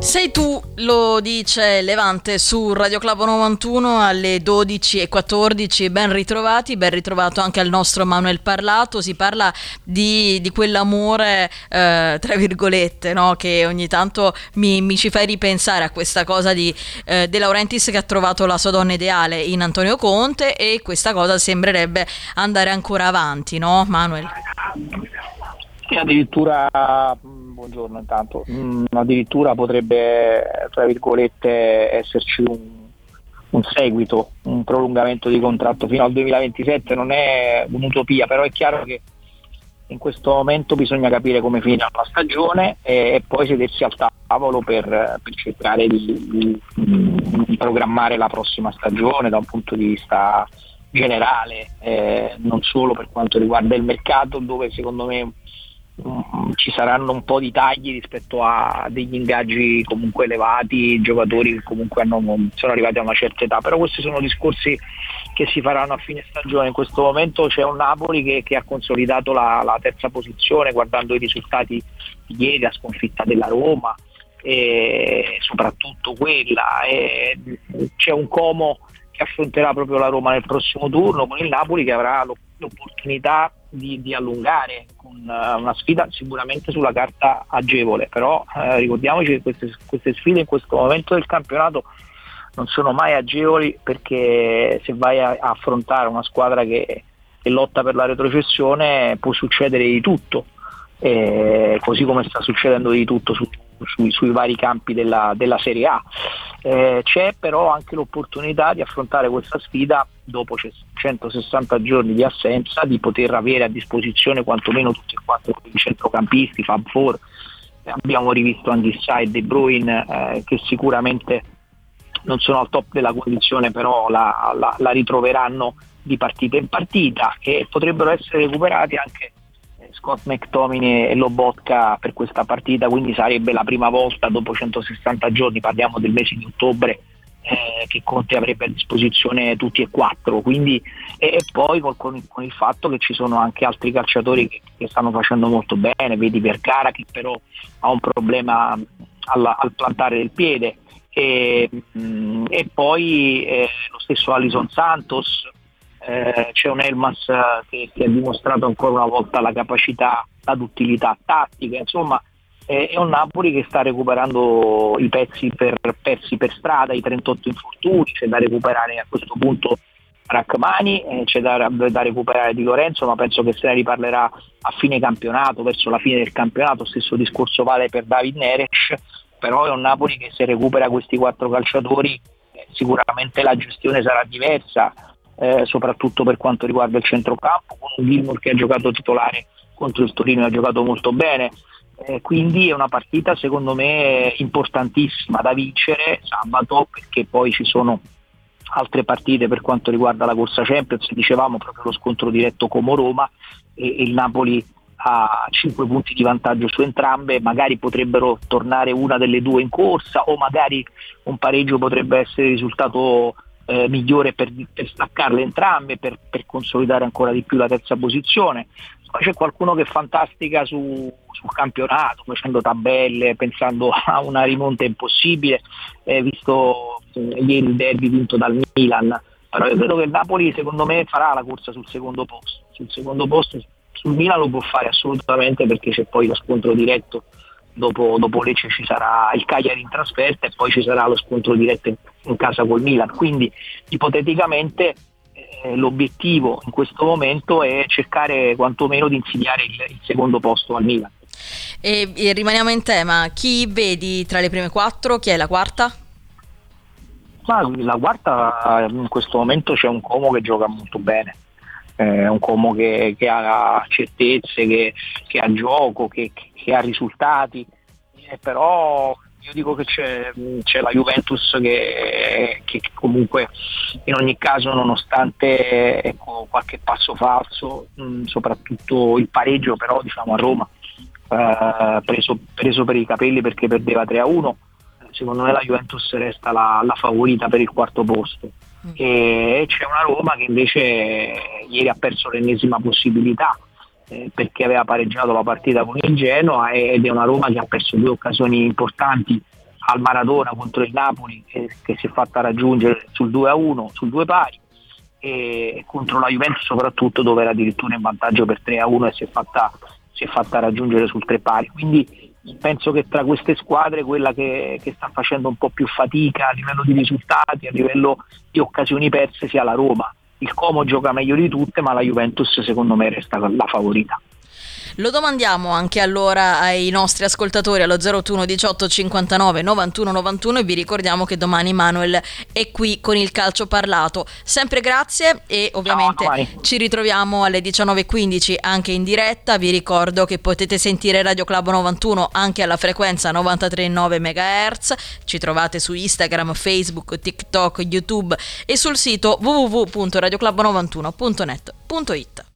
Sei tu, lo dice Levante su Radio Club 91 alle 12:14. Ben ritrovati, ben ritrovato anche al nostro Manuel Parlato. Si parla di quell'amore, tra virgolette, no? Che ogni tanto mi ci fai ripensare a questa cosa di De Laurentiis, che ha trovato la sua donna ideale in Antonio Conte, e questa cosa sembrerebbe andare ancora avanti, no, Manuel? E addirittura, buongiorno intanto, addirittura potrebbe, tra virgolette, esserci un seguito, un prolungamento di contratto fino al 2027. Non è un'utopia, però è chiaro che in questo momento bisogna capire come finirà la stagione e poi sedersi al tavolo per cercare di programmare la prossima stagione da un punto di vista generale, non solo per quanto riguarda il mercato, dove secondo me ci saranno un po' di tagli rispetto a degli ingaggi comunque elevati, giocatori che comunque sono arrivati a una certa età, però questi sono discorsi che si faranno a fine stagione. In questo momento c'è un Napoli che ha consolidato la terza posizione, guardando i risultati di ieri, la sconfitta della Roma e soprattutto quella, e c'è un Como che affronterà proprio la Roma nel prossimo turno, con il Napoli che avrà l'opportunità di allungare con una sfida sicuramente sulla carta agevole, però ricordiamoci che queste sfide in questo momento del campionato non sono mai agevoli, perché se vai a affrontare una squadra che lotta per la retrocessione può succedere di tutto, così come sta succedendo di tutto sui vari campi della Serie A. C'è però anche l'opportunità di affrontare questa sfida dopo 160 giorni di assenza, di poter avere a disposizione quantomeno tutti e quattro i centrocampisti, Fab Four. Abbiamo rivisto Anguissa e De Bruyne, che sicuramente non sono al top della condizione, però la ritroveranno di partita in partita, e potrebbero essere recuperati anche Scott McTominay e Lobotka per questa partita, quindi sarebbe la prima volta dopo 160 giorni, parliamo del mese di ottobre, che Conte avrebbe a disposizione tutti e quattro, quindi, e poi con il fatto che ci sono anche altri calciatori che stanno facendo molto bene, vedi Vergara che però ha un problema al plantare del piede, e poi lo stesso Alison Santos. C'è un Elmas che ha dimostrato ancora una volta la capacità, la duttilità tattica, insomma è un Napoli che sta recuperando i persi per strada, i 38 infortuni. C'è da recuperare a questo punto Rachmani, c'è da recuperare Di Lorenzo, ma penso che se ne riparlerà a fine campionato, verso la fine del campionato. Stesso discorso vale per David Neres, però è un Napoli che se recupera questi quattro calciatori sicuramente la gestione sarà diversa, soprattutto per quanto riguarda il centrocampo, con un Gilmour che ha giocato titolare contro il Torino e ha giocato molto bene, quindi è una partita secondo me importantissima da vincere sabato, perché poi ci sono altre partite per quanto riguarda la corsa Champions. Dicevamo proprio lo scontro diretto Como-Roma, e il Napoli ha 5 punti di vantaggio su entrambe, magari potrebbero tornare una delle due in corsa, o magari un pareggio potrebbe essere il risultato migliore per staccarle entrambe, per consolidare ancora di più la terza posizione. Poi c'è qualcuno che fantastica sul campionato, facendo tabelle, pensando a una rimonta impossibile, visto ieri il derby vinto dal Milan. Però io credo che il Napoli secondo me farà la corsa sul secondo posto. Sul Milan lo può fare assolutamente, perché c'è poi lo scontro diretto. Dopo Lecce ci sarà il Cagliari in trasferta e poi ci sarà lo scontro diretto in casa col Milan, quindi ipoteticamente l'obiettivo in questo momento è cercare quantomeno di insidiare il secondo posto al Milan. E rimaniamo in tema, chi vedi tra le prime quattro? Chi è la quarta? Ma la quarta, in questo momento c'è un Como che gioca molto bene, un Como che ha certezze, che ha gioco, che ha risultati, però io dico che c'è la Juventus che comunque in ogni caso, nonostante qualche passo falso, soprattutto il pareggio però diciamo a Roma, preso per i capelli perché perdeva 3-1, secondo me la Juventus resta la favorita per il quarto posto. E c'è una Roma che invece ieri ha perso l'ennesima possibilità, perché aveva pareggiato la partita con il Genoa, ed è una Roma che ha perso due occasioni importanti al Maradona contro il Napoli che si è fatta raggiungere sul 2-1, sul 2 pari, e contro la Juventus soprattutto, dove era addirittura in vantaggio per 3-1 e si è fatta raggiungere sul 3 pari. Quindi penso che tra queste squadre quella che sta facendo un po' più fatica a livello di risultati, a livello di occasioni perse, sia la Roma. Il Como gioca meglio di tutte, ma la Juventus secondo me resta la favorita. Lo domandiamo anche allora ai nostri ascoltatori allo 021 18 59 91 91 e vi ricordiamo che domani Manuel è qui con il calcio parlato. Sempre grazie e ovviamente ci ritroviamo alle 19:15 anche in diretta. Vi ricordo che potete sentire Radio Club 91 anche alla frequenza 93,9 MHz. Ci trovate su Instagram, Facebook, TikTok, YouTube e sul sito www.radioclub91.net.it.